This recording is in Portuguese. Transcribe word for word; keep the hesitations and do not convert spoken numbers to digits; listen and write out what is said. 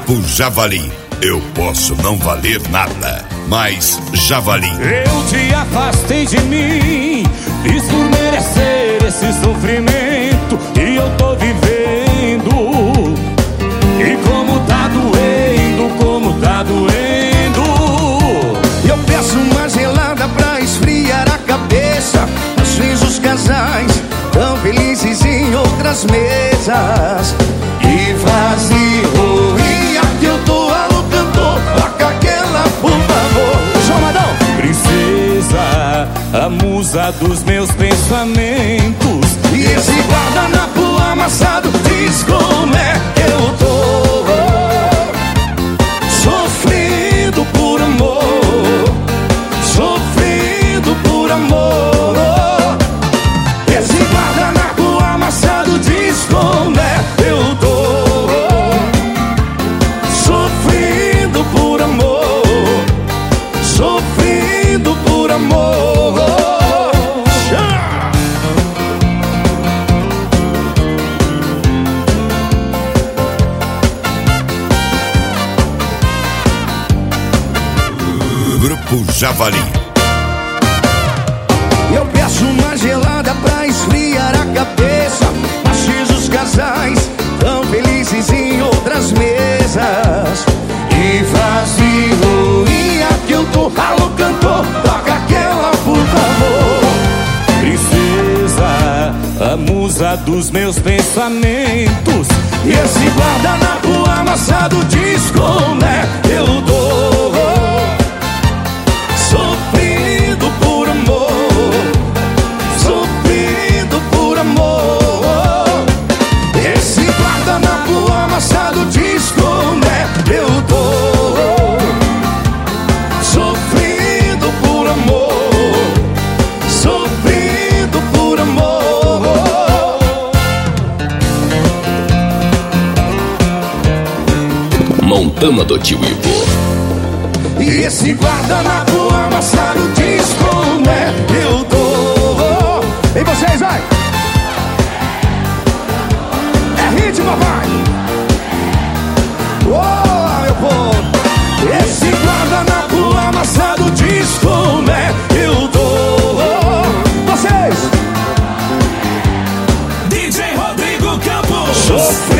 Grupo Javali. Eu posso não valer nada, mas Javali. Eu te afastei de mim, fiz por merecer esse sofrimento e eu tô vivendo. E como tá doendo, como tá doendo. Eu peço uma gelada pra esfriar a cabeça. Às vezes os casais tão felizes em outras mesas. E vazio, e aqui eu tô alô cantor. Toca aquela, por favor. Chamadão! Princesa, a musa dos meus pensamentos. E esse guardanapo amassado diz como é que eu tô. Sofrendo por amor, sofrendo por amor. Esse guardanapo amassado diz como é que eu tô. Sofrendo por amor, sofrendo por amor. Grupo Javali. Eu peço uma gelada pra esfriar a cabeça. Mas os casais tão felizes em outras mesas. E vazio, e aqui eu tô, alô cantor, toca aquela, por favor. Princesa, a musa dos meus pensamentos. E esse guardanapo amassado diz como é que eu dou. Sofrendo por amor, sofrendo por amor. Esse guardanapo amassado diz como é que eu tô. Sofrendo por amor, sofrendo por amor. Montana do Tio Ivo. E esse guardanapo amassado diz como é que eu tô. E vocês, vai! É ritmo, papai! Oh, meu povo! Esse guardanapo amassado diz como é que eu tô. Vocês! D J Rodrigo Campos. Sofrendo